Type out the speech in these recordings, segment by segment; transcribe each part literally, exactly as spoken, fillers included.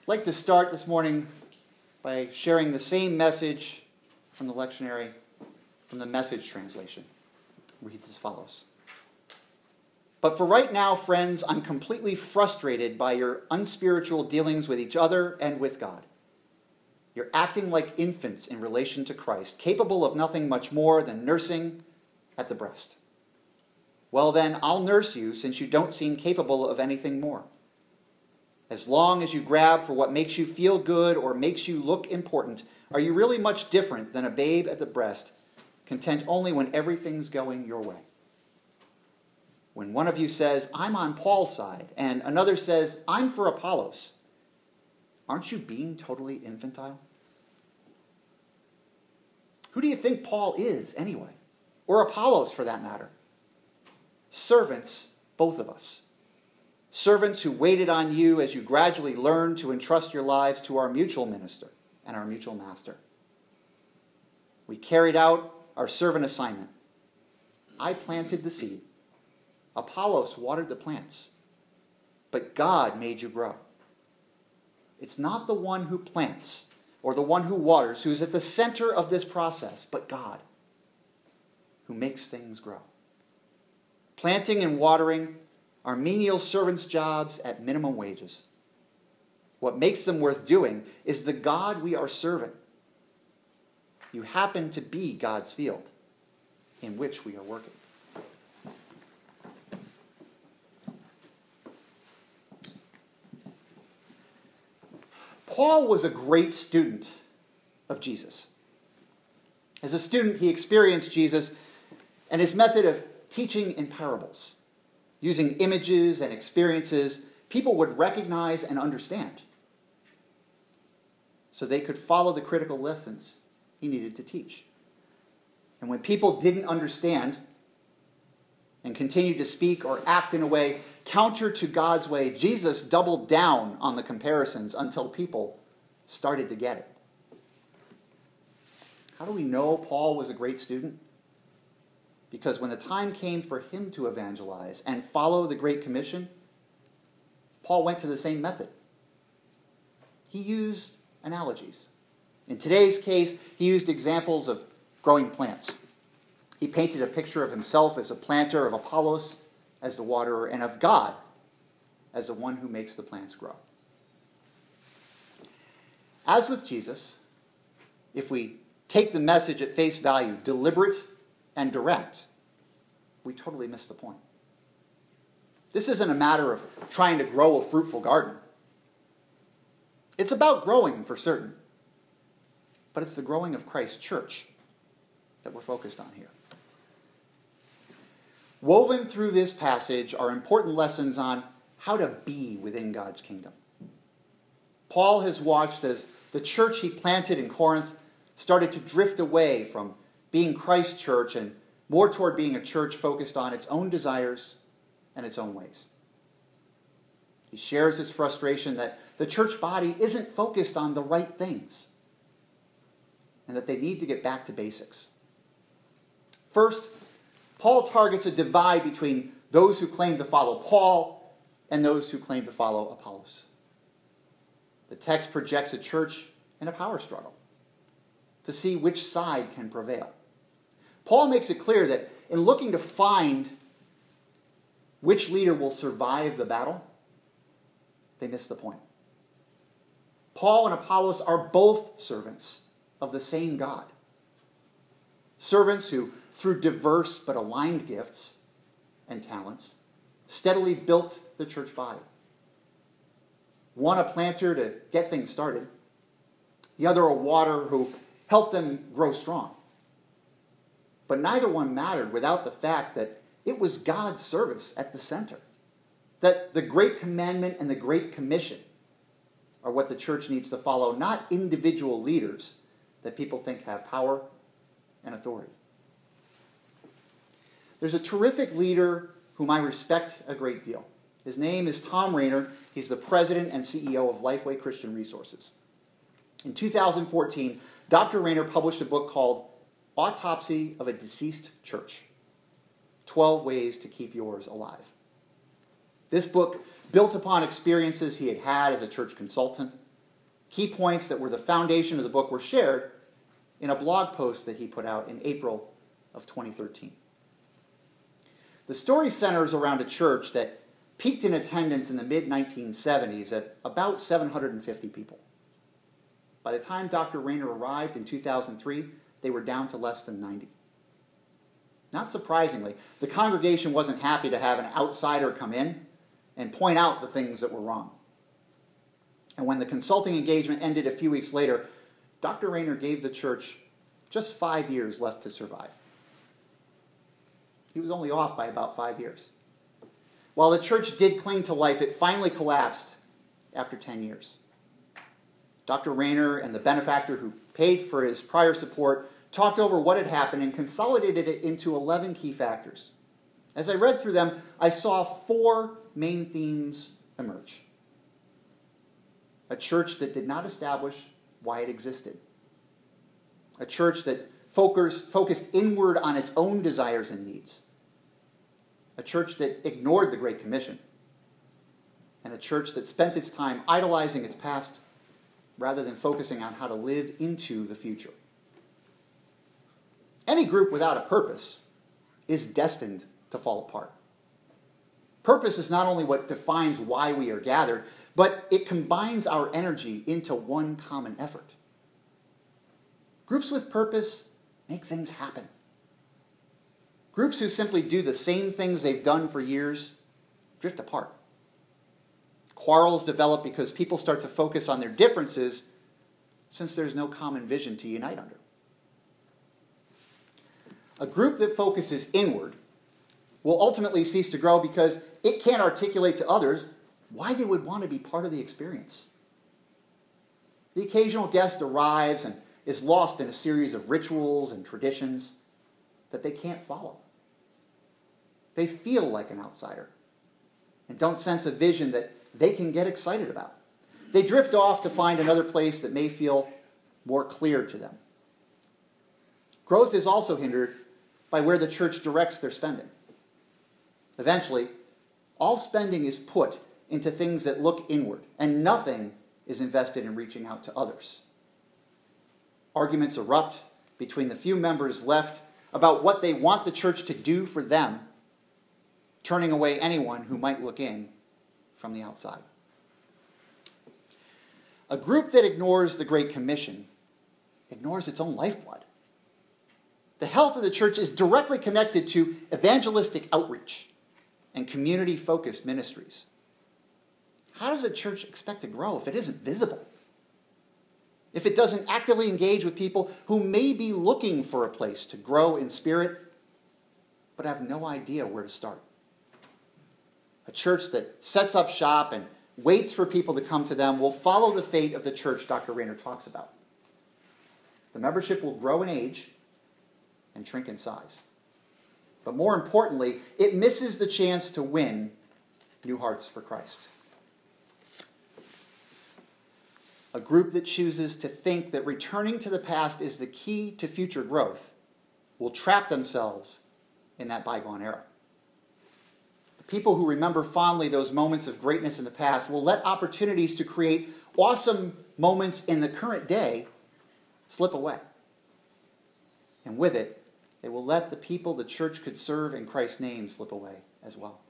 I'd like to start this morning by sharing the same message from the lectionary from the Message translation. It reads as follows. But for right now, friends, I'm completely frustrated by your unspiritual dealings with each other and with God. You're acting like infants in relation to Christ, capable of nothing much more than nursing at the breast. Well then, I'll nurse you since you don't seem capable of anything more. As long as you grab for what makes you feel good or makes you look important, are you really much different than a babe at the breast, content only when everything's going your way? When one of you says, I'm on Paul's side, and another says, I'm for Apollos, aren't you being totally infantile? Who do you think Paul is, anyway? Or Apollos, for that matter? Servants, both of us. Servants who waited on you as you gradually learned to entrust your lives to our mutual minister and our mutual master. We carried out our servant assignment. I planted the seed. Apollos watered the plants. But God made you grow. It's not the one who plants or the one who waters who's at the center of this process, but God, who makes things grow. Planting and watering are menial servants' jobs at minimum wages. What makes them worth doing is the God we are serving. You happen to be God's field in which we are working. Paul was a great student of Jesus. As a student, he experienced Jesus and his method of teaching in parables. Using images and experiences people would recognize and understand, so they could follow the critical lessons he needed to teach. And when people didn't understand and continued to speak or act in a way counter to God's way, Jesus doubled down on the comparisons until people started to get it. How do we know Paul was a great student? Because when the time came for him to evangelize and follow the Great Commission, Paul went to the same method. He used analogies. In today's case, he used examples of growing plants. He painted a picture of himself as a planter, of Apollos as the waterer, and of God as the one who makes the plants grow. As with Jesus, if we take the message at face value, deliberate and direct, we totally miss the point. This isn't a matter of trying to grow a fruitful garden. It's about growing for certain, but it's the growing of Christ's church that we're focused on here. Woven through this passage are important lessons on how to be within God's kingdom. Paul has watched as the church he planted in Corinth started to drift away from being Christ's church and more toward being a church focused on its own desires and its own ways. He shares his frustration that the church body isn't focused on the right things and that they need to get back to basics. First, Paul targets a divide between those who claim to follow Paul and those who claim to follow Apollos. The text projects a church in a power struggle to see which side can prevail. Paul makes it clear that in looking to find which leader will survive the battle, they miss the point. Paul and Apollos are both servants of the same God. Servants who, through diverse but aligned gifts and talents, steadily built the church body. One a planter to get things started, the other a waterer who helped them grow strong. But neither one mattered without the fact that it was God's service at the center. That the Great Commandment and the Great Commission are what the church needs to follow, not individual leaders that people think have power and authority. There's a terrific leader whom I respect a great deal. His name is Thom Rainer. He's the president and C E O of Lifeway Christian Resources. In two thousand fourteen, Doctor Rainer published a book called Autopsy of a Deceased Church, twelve Ways to Keep Yours Alive. This book built upon experiences he had had as a church consultant, Key points that were the foundation of the book were shared in a blog post that he put out in April of twenty thirteen. The story centers around a church that peaked in attendance in the mid nineteen seventies at about seven hundred fifty people. By the time Doctor Rainer arrived in two thousand three, they were down to less than ninety. Not surprisingly, the congregation wasn't happy to have an outsider come in and point out the things that were wrong. And when the consulting engagement ended a few weeks later, Doctor Rainer gave the church just five years left to survive. He was only off by about five years. While the church did cling to life, it finally collapsed after ten years. Doctor Rainer and the benefactor who paid for his prior support talked over what had happened and consolidated it into eleven key factors. As I read through them, I saw four main themes emerge. A church that did not establish why it existed. A church that focused, focused inward on its own desires and needs. A church that ignored the Great Commission. And a church that spent its time idolizing its past rather than focusing on how to live into the future. Any group without a purpose is destined to fall apart. Purpose is not only what defines why we are gathered, but it combines our energy into one common effort. Groups with purpose make things happen. Groups who simply do the same things they've done for years drift apart. Quarrels develop because people start to focus on their differences since there's no common vision to unite under. A group that focuses inward will ultimately cease to grow because it can't articulate to others why they would want to be part of the experience. The occasional guest arrives and is lost in a series of rituals and traditions that they can't follow. They feel like an outsider and don't sense a vision that they can get excited about. They drift off to find another place that may feel more clear to them. Growth is also hindered by where the church directs their spending. Eventually, all spending is put into things that look inward, and nothing is invested in reaching out to others. Arguments erupt between the few members left about what they want the church to do for them, turning away anyone who might look in from the outside. A group that ignores the Great Commission ignores its own lifeblood. The health of the church is directly connected to evangelistic outreach and community-focused ministries. How does a church expect to grow if it isn't visible? If it doesn't actively engage with people who may be looking for a place to grow in spirit, but have no idea where to start? A church that sets up shop and waits for people to come to them will follow the fate of the church Doctor Rainer talks about. The membership will grow in age and shrink in size. But more importantly, it misses the chance to win new hearts for Christ. A group that chooses to think that returning to the past is the key to future growth will trap themselves in that bygone era. The people who remember fondly those moments of greatness in the past will let opportunities to create awesome moments in the current day slip away. And with it, they will let the people the church could serve in Christ's name slip away as well.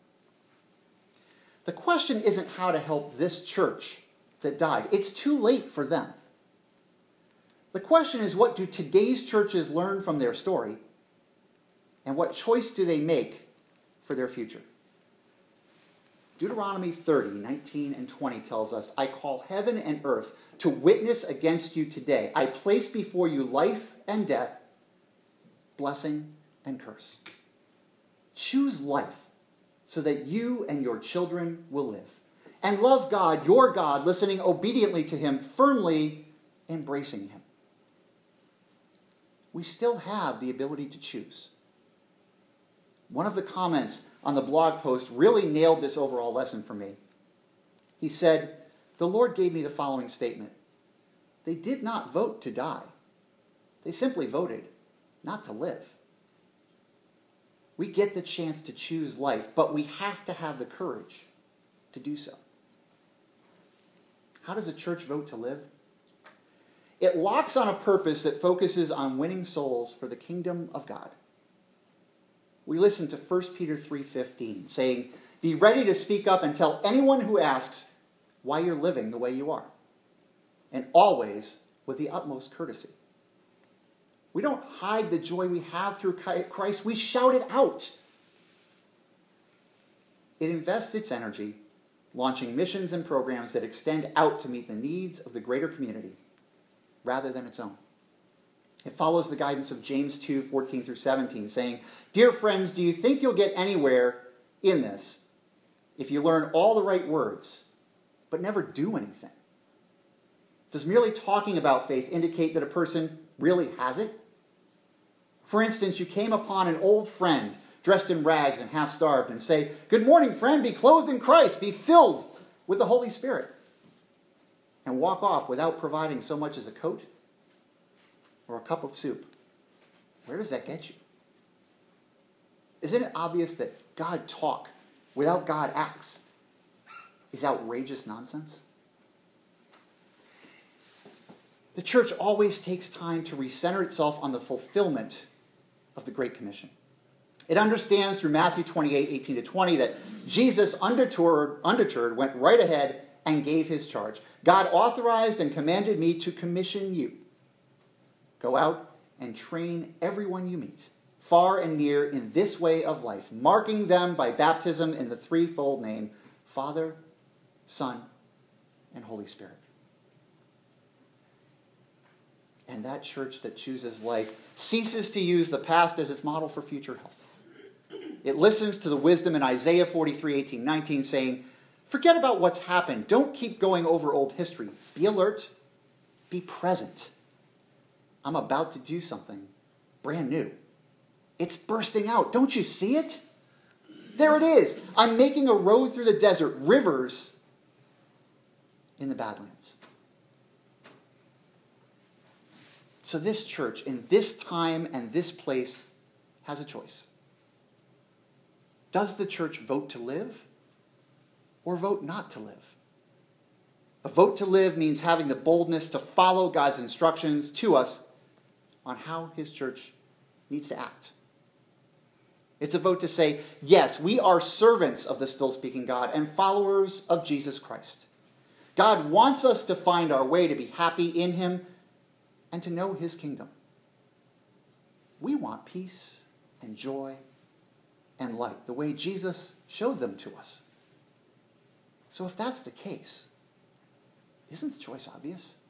The question isn't how to help this church that died. It's too late for them. The question is, what do today's churches learn from their story, and what choice do they make for their future? Deuteronomy thirty, nineteen and twenty tells us, I call heaven and earth to witness against you today. I place before you life and death, blessing and curse. Choose life so that you and your children will live. And love God, your God, listening obediently to him, firmly embracing him. We still have the ability to choose. One of the comments on the blog post really nailed this overall lesson for me. He said, the Lord gave me the following statement. They did not vote to die. They simply voted not to live. We get the chance to choose life, but we have to have the courage to do so. How does a church vote to live? It locks on a purpose that focuses on winning souls for the kingdom of God. We listen to First Peter three fifteen, saying, "Be ready to speak up and tell anyone who asks why you're living the way you are, and always with the utmost courtesy." We don't hide the joy we have through Christ. We shout it out. It invests its energy launching missions and programs that extend out to meet the needs of the greater community rather than its own. It follows the guidance of James two fourteen through seventeen, saying, "Dear friends, do you think you'll get anywhere in this if you learn all the right words but never do anything? Does merely talking about faith indicate that a person really has it? For instance, you came upon an old friend dressed in rags and half-starved and say, 'Good morning, friend, be clothed in Christ, be filled with the Holy Spirit,' and walk off without providing so much as a coat or a cup of soup. Where does that get you? Isn't it obvious that God talk without God acts is outrageous nonsense?" The church always takes time to recenter itself on the fulfillment of the Great Commission. It understands through Matthew twenty-eight, eighteen to twenty that Jesus, undeterred, undeterred, went right ahead and gave his charge. "God authorized and commanded me to commission you. Go out and train everyone you meet, far and near, in this way of life, marking them by baptism in the threefold name, Father, Son, and Holy Spirit." And that church that chooses life ceases to use the past as its model for future health. It listens to the wisdom in Isaiah forty-three, eighteen, nineteen, saying, "Forget about what's happened. Don't keep going over old history. Be alert. Be present. I'm about to do something brand new. It's bursting out. Don't you see it? There it is. I'm making a road through the desert, rivers in the Badlands." So this church, in this time and this place, has a choice. Does the church vote to live or vote not to live? A vote to live means having the boldness to follow God's instructions to us on how his church needs to act. It's a vote to say, yes, we are servants of the still-speaking God and followers of Jesus Christ. God wants us to find our way to be happy in him and to know his kingdom. We want peace and joy and light, the way Jesus showed them to us. So if that's the case, isn't the choice obvious?